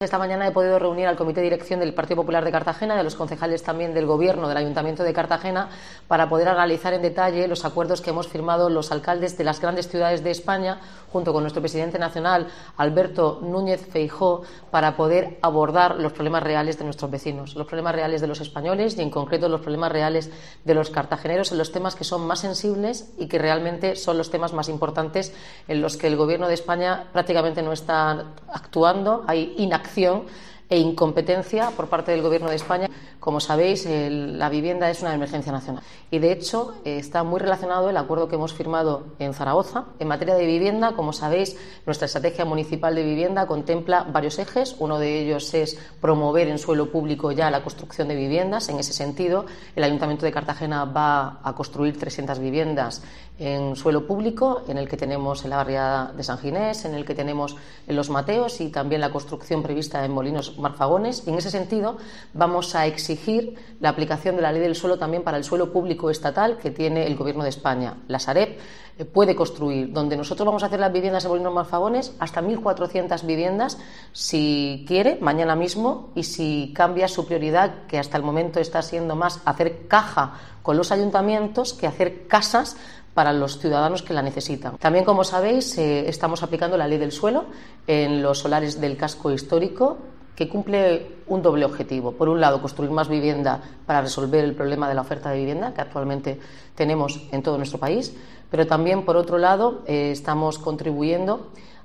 Esta mañana he podido reunir al Comité de Dirección del Partido Popular de Cartagena y a los concejales también del Gobierno del Ayuntamiento de Cartagena para poder analizar en detalle los acuerdos que hemos firmado los alcaldes de las grandes ciudades de España junto con nuestro presidente nacional, Alberto Núñez Feijóo, para poder abordar los problemas reales de nuestros vecinos, los problemas reales de los españoles y en concreto los problemas reales de los cartageneros en los temas que son más sensibles y que realmente son los temas más importantes en los que el Gobierno de España prácticamente no está actuando. Hay inacción e incompetencia por parte del Gobierno de España. Como sabéis, la vivienda es una emergencia nacional y, de hecho, está muy relacionado el acuerdo que hemos firmado en Zaragoza en materia de vivienda. Como sabéis, nuestra estrategia municipal de vivienda contempla varios ejes. Uno de ellos es promover en suelo público ya la construcción de viviendas. En ese sentido, el Ayuntamiento de Cartagena va a construir 300 viviendas en suelo público, en el que tenemos en la barriada de San Ginés, en el que tenemos en Los Mateos y también la construcción prevista en Molinos Marfagones. Y en ese sentido vamos a exigir la aplicación de la ley del suelo también para el suelo público estatal que tiene el Gobierno de España. La Sareb puede construir, donde nosotros vamos a hacer las viviendas en Molinos Marfagones, hasta 1.400 viviendas si quiere, mañana mismo, y si cambia su prioridad, que hasta el momento está siendo más hacer caja con los ayuntamientos que hacer casas para los ciudadanos que la necesitan. También, como sabéis, estamos aplicando la ley del suelo en los solares del casco histórico, que cumple un doble objetivo. Por un lado, construir más vivienda para resolver el problema de la oferta de vivienda que actualmente tenemos en todo nuestro país, pero también, por otro lado, estamos contribuyendo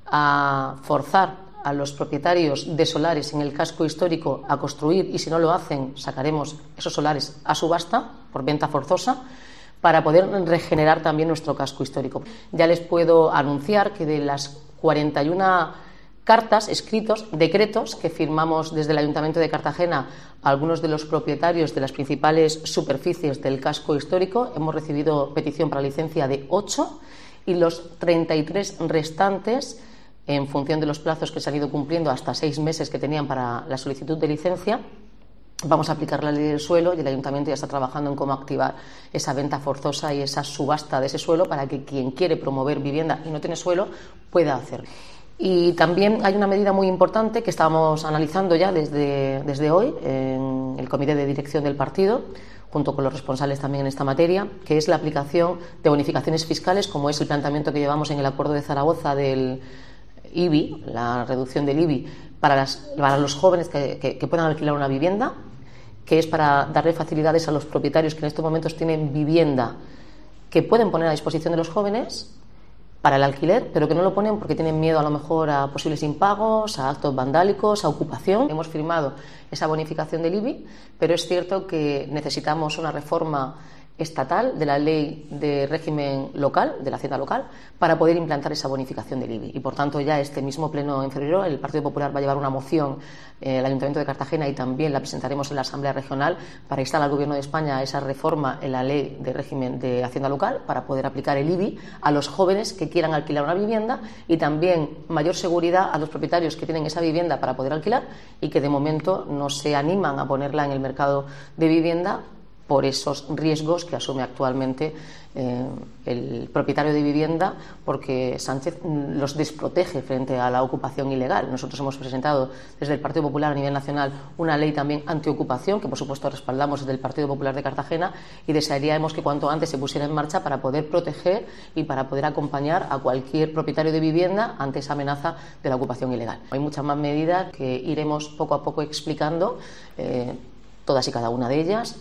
a forzar a los propietarios de solares en el casco histórico a construir, y si no lo hacen, sacaremos esos solares a subasta por venta forzosa, para poder regenerar también nuestro casco histórico. Ya les puedo anunciar que de las 41 cartas, escritos, decretos que firmamos desde el Ayuntamiento de Cartagena a algunos de los propietarios de las principales superficies del casco histórico, hemos recibido petición para licencia de 8 y los 33 restantes, en función de los plazos que se han ido cumpliendo hasta 6 meses que tenían para la solicitud de licencia, vamos a aplicar la ley del suelo y el Ayuntamiento ya está trabajando en cómo activar esa venta forzosa y esa subasta de ese suelo para que quien quiere promover vivienda y no tiene suelo pueda hacerlo. Y también hay una medida muy importante que estamos analizando ya desde hoy en el Comité de Dirección del partido, junto con los responsables también en esta materia, que es la aplicación de bonificaciones fiscales, como es el planteamiento que llevamos en el Acuerdo de Zaragoza del IBI, la reducción del IBI para los jóvenes que puedan alquilar una vivienda, que es para darle facilidades a los propietarios que en estos momentos tienen vivienda que pueden poner a disposición de los jóvenes para el alquiler, pero que no lo ponen porque tienen miedo a lo mejor a posibles impagos, a actos vandálicos, a ocupación. Hemos firmado esa bonificación del IBI, pero es cierto que necesitamos una reforma estatal de la ley de régimen local, de la hacienda local, para poder implantar esa bonificación del IBI. Y por tanto, ya este mismo pleno en febrero, el Partido Popular va a llevar una moción al Ayuntamiento de Cartagena y también la presentaremos en la Asamblea Regional para instar al Gobierno de España a esa reforma en la ley de régimen de hacienda local para poder aplicar el IBI a los jóvenes que quieran alquilar una vivienda y también mayor seguridad a los propietarios que tienen esa vivienda para poder alquilar y que de momento no se animan a ponerla en el mercado de vivienda por esos riesgos que asume actualmente el propietario de vivienda, porque Sánchez los desprotege frente a la ocupación ilegal. Nosotros hemos presentado desde el Partido Popular a nivel nacional una ley también antiocupación, que por supuesto respaldamos desde el Partido Popular de Cartagena, y desearíamos que cuanto antes se pusiera en marcha para poder proteger y para poder acompañar a cualquier propietario de vivienda ante esa amenaza de la ocupación ilegal. Hay muchas más medidas que iremos poco a poco explicando, todas y cada una de ellas,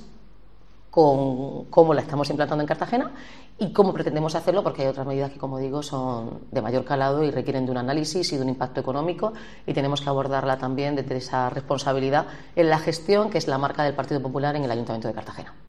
con cómo la estamos implantando en Cartagena y cómo pretendemos hacerlo, porque hay otras medidas que, como digo, son de mayor calado y requieren de un análisis y de un impacto económico, y tenemos que abordarla también desde esa responsabilidad en la gestión, que es la marca del Partido Popular en el Ayuntamiento de Cartagena.